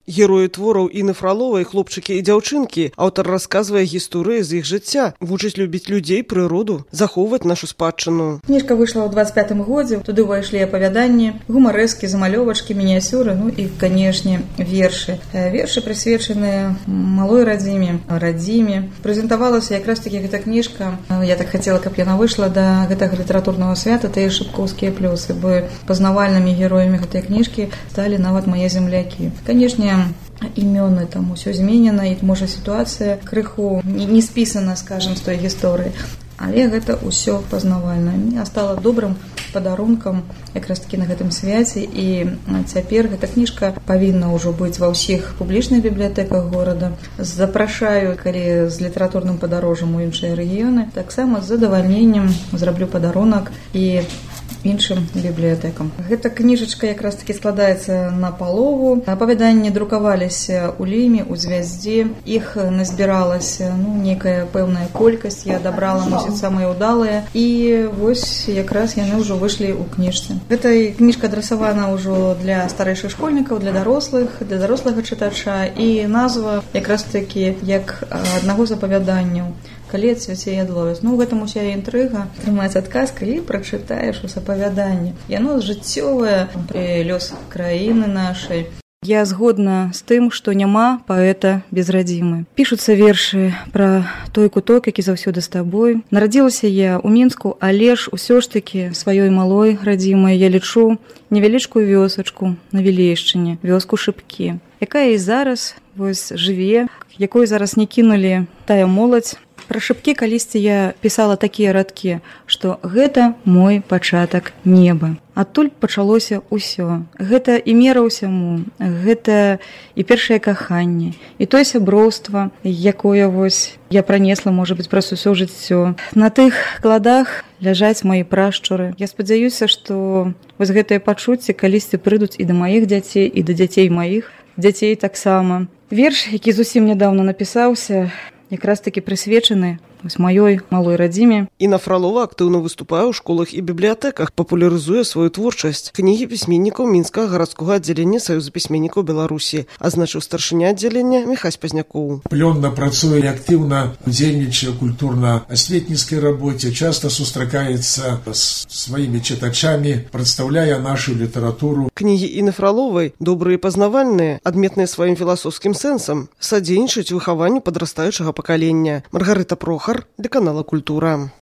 Героі твораў Інны Фроловай, хлопчыкі і дзяўчынкі. Аўтар расказвае гісторыі з іх жыцця, вучыць любіць людзей, прыроду, захоўваць нашу спадчыну. Кніжка выйшла ў 25-м годзе, туды ўвайшлі апавяданні, гумарэскі, замалёвачкі, мініяцюры, ну і, канешне, вершы. Вершы прысвечаныя малой радзіме. Прэзентавалася якраз такі гэта кніжка. Я так хацела, каб яна выйшла да гэтага літаратурнага свята, тыя шыпкоўскія плюсы, бо пазнавальнымі героямі гэтай кніжкі сталі нават мае землякі. Канешне, імёны там усё зменена, і можа сітуацыя крыху не спісана, скажам, з той гісторыі. Але гэта ўсё пазнавальна. Мне стала добрым падарункам якраз такі на гэтым свяце, і цяпер гэта кніжка павінна ўжо быць ва ўсіх публічных бібліятэках горада. Запрашаю, калі з літаратурным падарожжам у іншыя рэгіёны, таксама з задавальненнем зраблю падарунак і іншым бібліятэкам. Гэта кніжачка якраз такі складаецца на палову. Апавяданні друкаваліся ў Ліме, у Звяздзе. Іх назбіралася нейкая пэўная колькасць. Я адабрала, мусіць, самыя ўдалыя. І вось якраз яны ўжо выйшлі ў кніжцы. Гэта кніжка адрасавана ўжо для старэйшых школьнікаў, для дарослага чытача. І назва якраз такі як аднаго з апавяданняў. Калі цвяце ядловец. У гэтым уся інтрыга. Трымаецца адказ, калі прачытаеш у апавяданні. Яно жыццёвае, лёс краіны нашай. Я згодна з тым, што няма паэта без радзімы. Пішуцца вершы пра той куток, які заўсёды з табой. Нарадзілася я ў Мінску, але ж усё ж такі сваёй малой радзімай я лічу невялічкую вёсачку на Вілейшчыне, вёску Шыпкі, якая і зараз вось жыве, якой зараз не кінулі тая моладзь. Пра Шыпкі калісьці я пісала такія радкі, што гэта мой пачатак неба. Адтуль пачалося ўсё. Гэта і мера ўсяму, гэта і першае каханне, і тое сяброўства, якое вось я пранесла, можа быць, праз усё жыццё. На тых кладах ляжаць мае прашчуры. Я спадзяюся, што вось гэтыя пачуцці калісьці прыйдуць і да маіх дзяцей, і да дзяцей маіх дзяцей таксама. Верш, які зусім нядаўна напісаўся, якраз такі прысвечаны маёй малой радзіме. Інна Фролова актыўна выступае ў школах і бібліятэках, папулярызуе сваю творчасць. Кнігі пісьменнікаў Мінскага гарадскога аддзялення Саюза пісьменнікаў Беларусі, азначыў старшыня аддзялення Міхась Пазнякоў. Плённа працуе і актыўна удзельнічае ў культурна-асветніцкай рабоце, часта сустракаецца з сваімі чытачамі, прадстаўляе нашу літаратуру. Кнігі Інны Фроловай добрыя і пазнавальныя, адметныя сваім філасофскім сэнсам, садзейнічаюць выхаванню падрастаючага пакалення. Маргарыта Прохар, для канала «Культура».